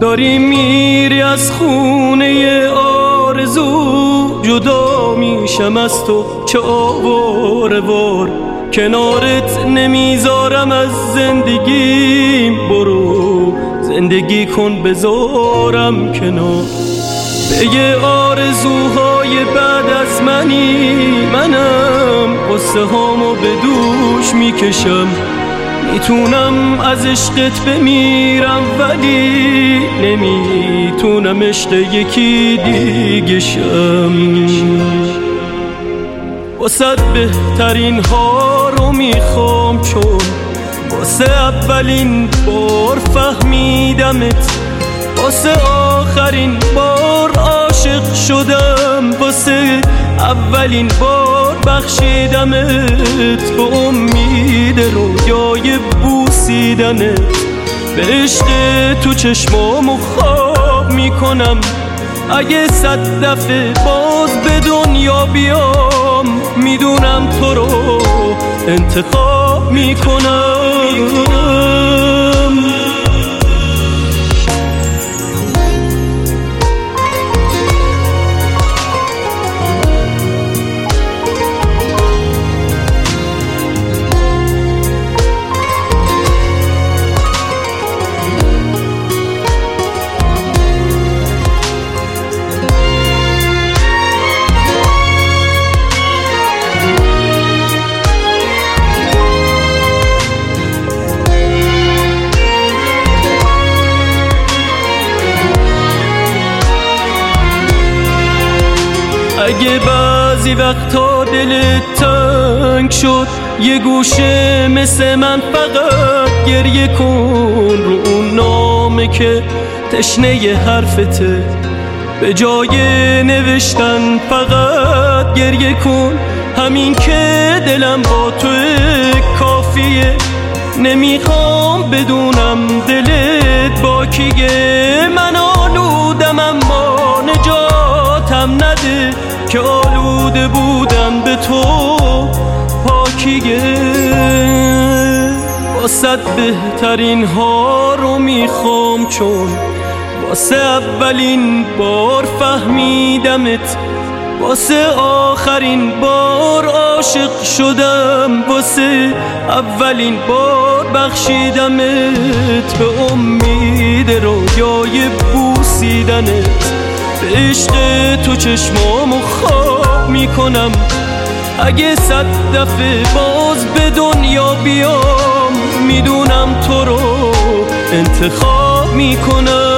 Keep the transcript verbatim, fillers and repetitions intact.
داری میری از خونه آرزو، جدا میشم از تو چه آواره وار، کنارت نمیذارم از زندگیم، برو زندگی کن بذارم کنار. به یه آرزوهای بعد از منی، منم قصه هامو به دوش میکشم، میتونم از عشقت بمیرم ولی نمیتونم عشق یکی دیگه شم. واسه بهترین ها رو میخوام، چون واسه اولین بار فهمیدمت، واسه آخرین بار عاشق شدم، واسه اولین بار بخشیدمت، به امید رویای بوسیدنت، به عشق تو چشمامو خواب میکنم. اگه صد دفعه باز به دنیا بیام، میدونم تو رو انتخاب میکنم. اگه بعضی وقتا دلت تنگ شد، یه گوشه مثل من فقط گریه کن رو اون نامه که تشنه حرفته، به جای نوشتن فقط گریه کن. همین که دلم با تو کافیه، نمیخوام بدونم دلت با کیه. من آلودم اما نجاتم نده، که آلوده بودم به تو پاکیه. واسه بهترین ها رو میخوام، چون واسه اولین بار فهمیدمت، واسه آخرین بار عاشق شدم، واسه اولین بار بخشیدمت، به امید رویای بوسیدنت، به عشق تو چشمامو خواب میکنم. اگه صد دفعه باز به دنیا بیام، میدونم تو رو انتخاب میکنم.